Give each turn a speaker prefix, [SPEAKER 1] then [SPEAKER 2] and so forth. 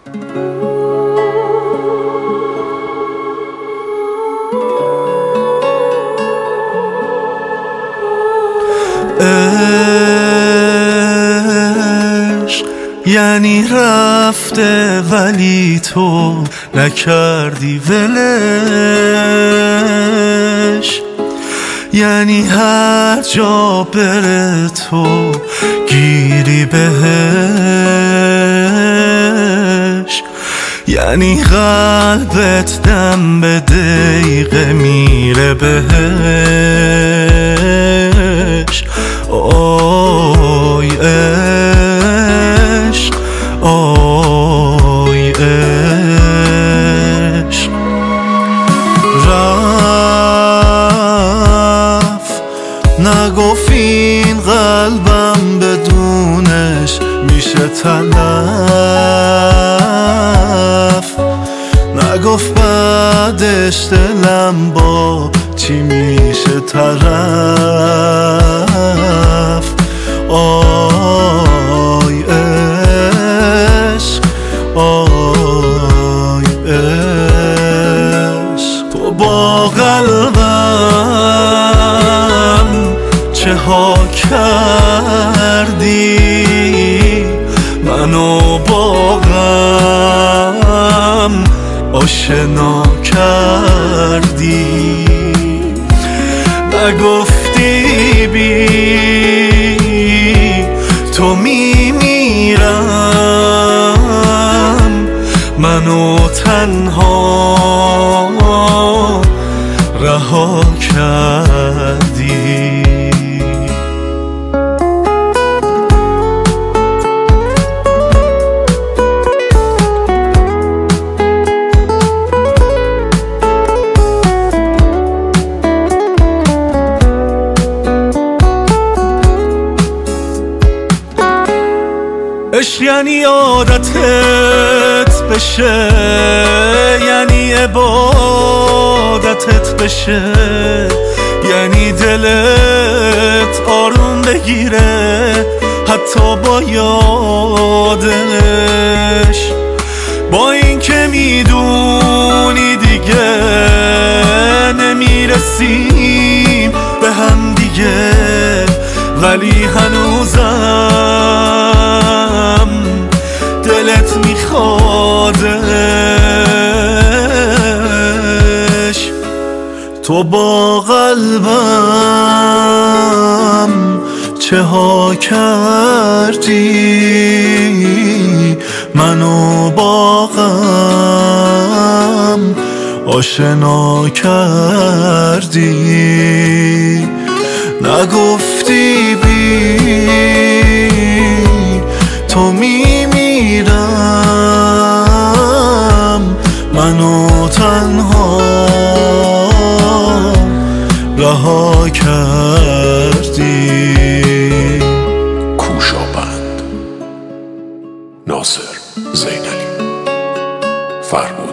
[SPEAKER 1] عشق یعنی رفته ولی تو نکردی ولش، یعنی هر جا بره تو گیری بهش، یعنی قلبت دم به دقیقه میره بهش. آی عشق، آی عشق. رفت نگفت این قلبم بدونش میشه تلف، نگفت بعدش دلم با چی میشه طرف. آی عشق، آی عشق. تو با قلبم چه ها کردی، منو با غم آشنا کردی. نگفتی بی تو میمیرم، منو تنها رها کردی. عشق یعنی عادتت بشه، یعنی عبادتت بشه، یعنی دلت آروم بگیره حتی با یادش. با این که میدونی دیگه نمیرسیم به هم دیگه، ولی هنوزم دلت میخوادش. تو با قلبم چه ها کردی، منو با غم آشنا کردی. نگفتی بی تو میمیرم، منو تنها رها کردی.
[SPEAKER 2] کوشابند، ناصر زینلی، فرمود.